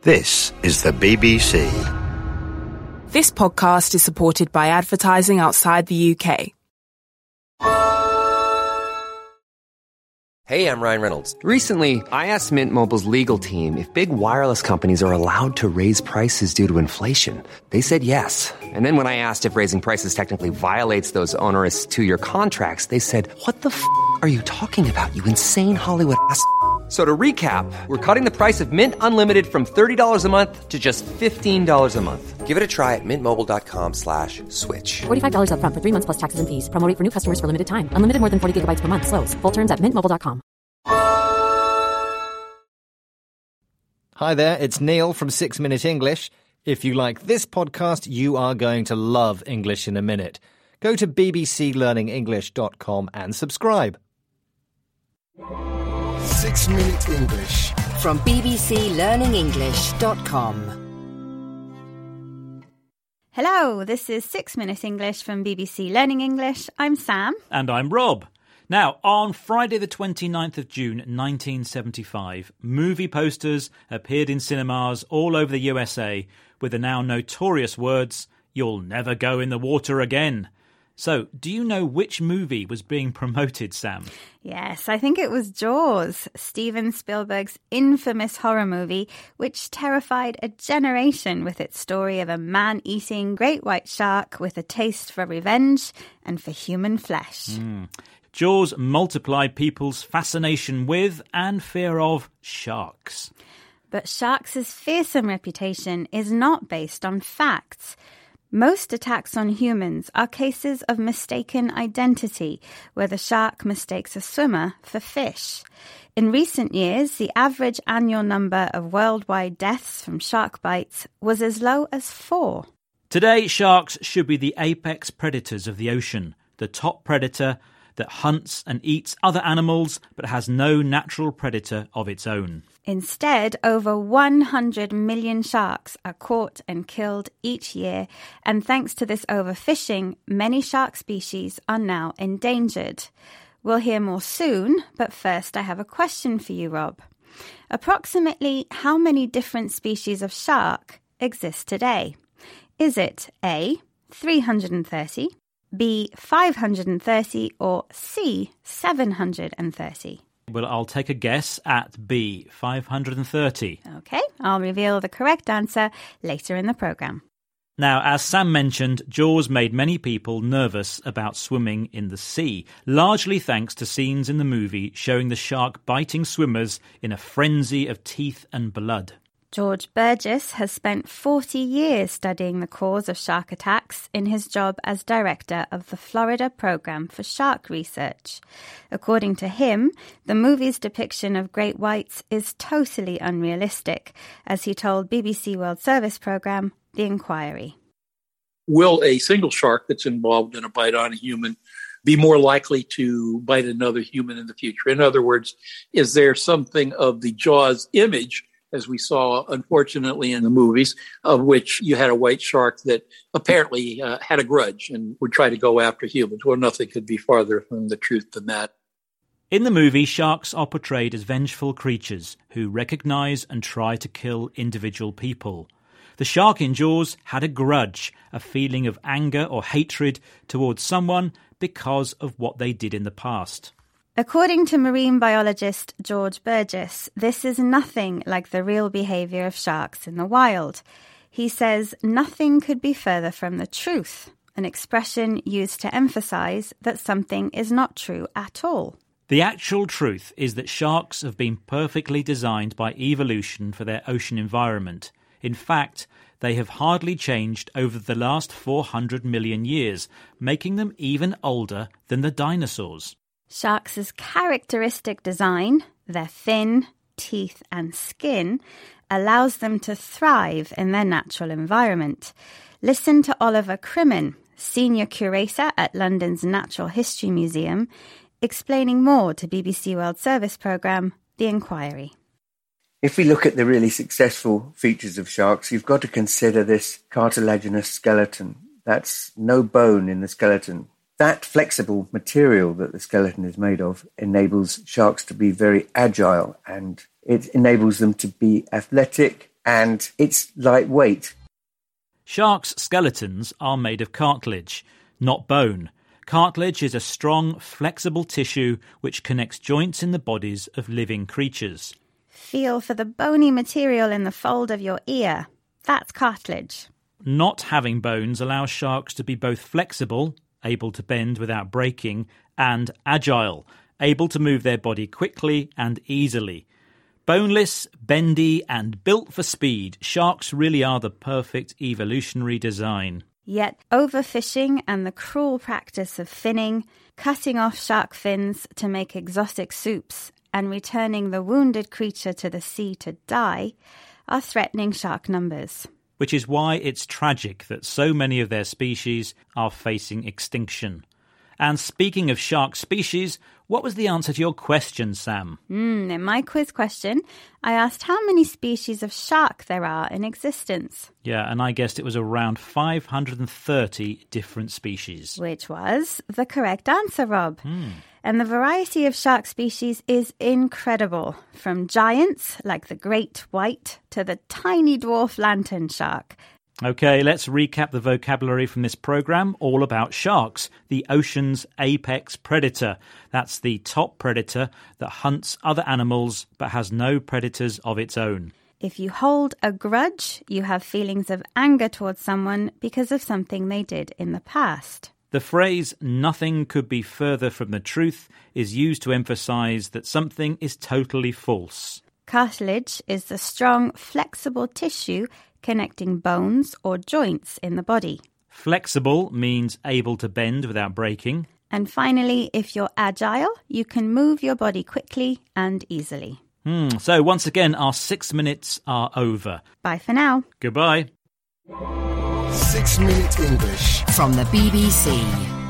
This is the BBC. This podcast is supported by advertising outside the UK. Hey, I'm Ryan Reynolds. Recently, I asked Mint Mobile's legal team if big wireless companies are allowed to raise prices due to inflation. They said yes. And then when I asked if raising prices technically violates those onerous two-year contracts, they said, "What the f*** are you talking about, you insane Hollywood ass?" So to recap, we're cutting the price of Mint Unlimited from $30 a month to just $15 a month. Give it a try at mintmobile.com/switch. $45 up front for 3 months plus taxes and fees. Promo rate for new customers for limited time. Unlimited more than 40 gigabytes per month. Slows full terms at mintmobile.com. Hi there, it's Neil from 6 Minute English. If you like this podcast, you are going to love English in a Minute. Go to bbclearningenglish.com and subscribe. 6 Minute English. From bbclearningenglish.com. Hello, this is 6 Minute English from BBC Learning English. I'm Sam. And I'm Rob. Now, on Friday the 29th of June 1975, movie posters appeared in cinemas all over the USA with the now notorious words, "You'll never go in the water again." So, do you know which movie was being promoted, Sam? Yes, I think it was Jaws, Steven Spielberg's infamous horror movie, which terrified a generation with its story of a man-eating great white shark with a taste for revenge and for human flesh. Jaws multiplied people's fascination with and fear of sharks. But sharks' fearsome reputation is not based on facts. Most attacks on humans are cases of mistaken identity, where the shark mistakes a swimmer for fish. In recent years, the average annual number of worldwide deaths from shark bites was as low as 4. Today, sharks should be the apex predators of the ocean, the top predator that hunts and eats other animals but has no natural predator of its own. Instead, over 100 million sharks are caught and killed each year, and thanks to this overfishing, many shark species are now endangered. We'll hear more soon, but first I have a question for you, Rob. Approximately how many different species of shark exist today? Is it A, 330, B, 530, or C, 730? Well, I'll take a guess at B, 530. OK, I'll reveal the correct answer later in the programme. Now, as Sam mentioned, Jaws made many people nervous about swimming in the sea, largely thanks to scenes in the movie showing the shark biting swimmers in a frenzy of teeth and blood. George Burgess has spent 40 years studying the cause of shark attacks in his job as director of the Florida Program for Shark Research. According to him, the movie's depiction of great whites is totally unrealistic, as he told BBC World Service programme The Inquiry. Will a single shark that's involved in a bite on a human be more likely to bite another human in the future? In other words, is there something of the Jaws image, as we saw, unfortunately, in the movies, of which you had a white shark that apparently had a grudge and would try to go after humans? Well, nothing could be farther from the truth than that. In the movie, sharks are portrayed as vengeful creatures who recognise and try to kill individual people. The shark in Jaws had a grudge, a feeling of anger or hatred towards someone because of what they did in the past. According to marine biologist George Burgess, this is nothing like the real behaviour of sharks in the wild. He says nothing could be further from the truth, an expression used to emphasise that something is not true at all. The actual truth is that sharks have been perfectly designed by evolution for their ocean environment. In fact, they have hardly changed over the last 400 million years, making them even older than the dinosaurs. Sharks' characteristic design, their fin, teeth and skin, allows them to thrive in their natural environment. Listen to Oliver Crimmen, Senior Curator at London's Natural History Museum, explaining more to BBC World Service programme The Inquiry. If we look at the really successful features of sharks, you've got to consider this cartilaginous skeleton. That's no bone in the skeleton. That flexible material that the skeleton is made of enables sharks to be very agile, and it enables them to be athletic and it's lightweight. Sharks' skeletons are made of cartilage, not bone. Cartilage is a strong, flexible tissue which connects joints in the bodies of living creatures. Feel for the bony material in the fold of your ear. That's cartilage. Not having bones allows sharks to be both flexible, able to bend without breaking, and agile, able to move their body quickly and easily. Boneless, bendy, and built for speed, sharks really are the perfect evolutionary design. Yet overfishing and the cruel practice of finning, cutting off shark fins to make exotic soups, and returning the wounded creature to the sea to die are threatening shark numbers. Which is why it's tragic that so many of their species are facing extinction. And speaking of shark species, what was the answer to your question, Sam? In my quiz question, I asked how many species of shark there are in existence. Yeah, and I guessed it was around 530 different species. Which was the correct answer, Rob. And the variety of shark species is incredible, from giants like the great white to the tiny dwarf lantern shark. OK, let's recap the vocabulary from this programme all about sharks, the ocean's apex predator. That's the top predator that hunts other animals but has no predators of its own. If you hold a grudge, you have feelings of anger towards someone because of something they did in the past. The phrase, nothing could be further from the truth, is used to emphasise that something is totally false. Cartilage is the strong, flexible tissue connecting bones or joints in the body. Flexible means able to bend without breaking. And finally, if you're agile, you can move your body quickly and easily. So once again, our 6 minutes are over. Bye for now. Goodbye. 6 Minute English from the BBC.